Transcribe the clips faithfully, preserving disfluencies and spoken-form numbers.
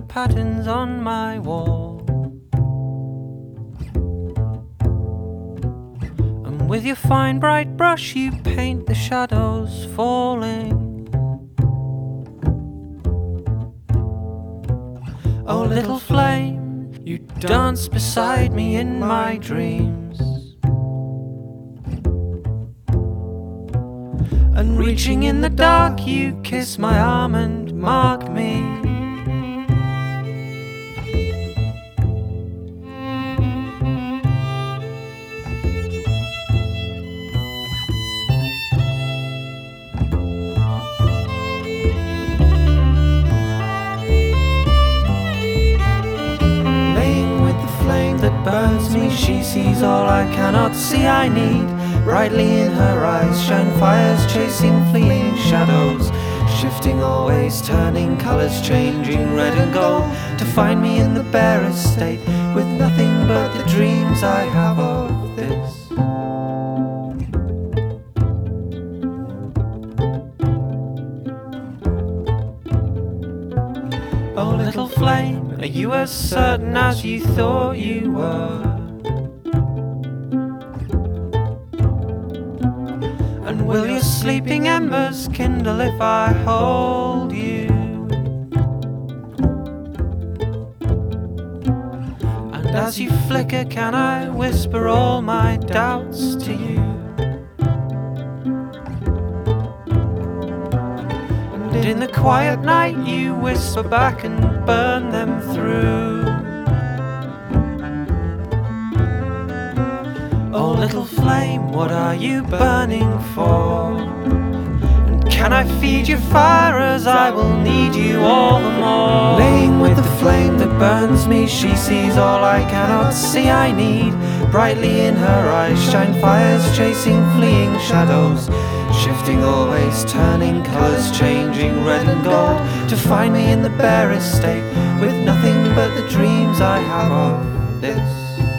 patterns on my wall. And with your fine bright brush you paint the shadows falling. Oh little flame, you dance beside me in my dreams. And reaching in the dark you kiss my arm and mark me. Laying with the flame that burns me, she sees all I cannot see I need. Brightly in her eyes shine fires, chasing fleeing shadows, shifting always, turning colors, changing red and gold, to find me in the barest state, with nothing but the dreams I have of this. Oh little flame, are you as certain as you thought you were? And will your sleeping embers kindle if I hold you? And as you flicker, can I whisper all my doubts to you? And in the quiet night you whisper back and burn them through. Oh little flame, what are you burning for? And can I feed your fire as I will need you all the more? Laying with the flame that burns me, she sees all I cannot see I need. Brightly in her eyes shine fires, chasing fleeing shadows, shifting always, turning colors, changing red and gold, to find me in the barest state, with nothing but the dreams I have of this.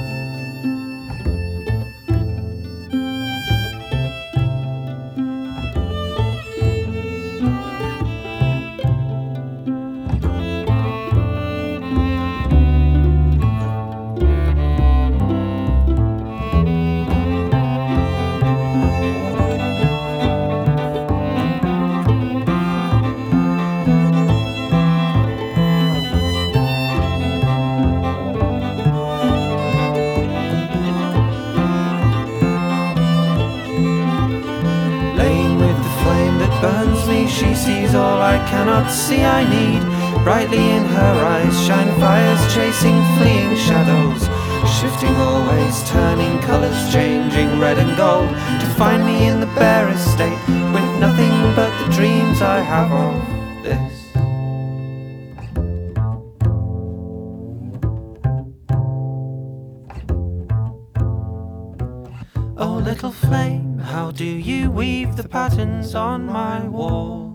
Burns me, she sees all I cannot see I need. Brightly in her eyes shine fires, chasing fleeing shadows, shifting always, turning colors, changing red and gold, to find me in the barest state, with nothing but the dreams I have of this. Oh little flame, how do you weave the patterns on my wall?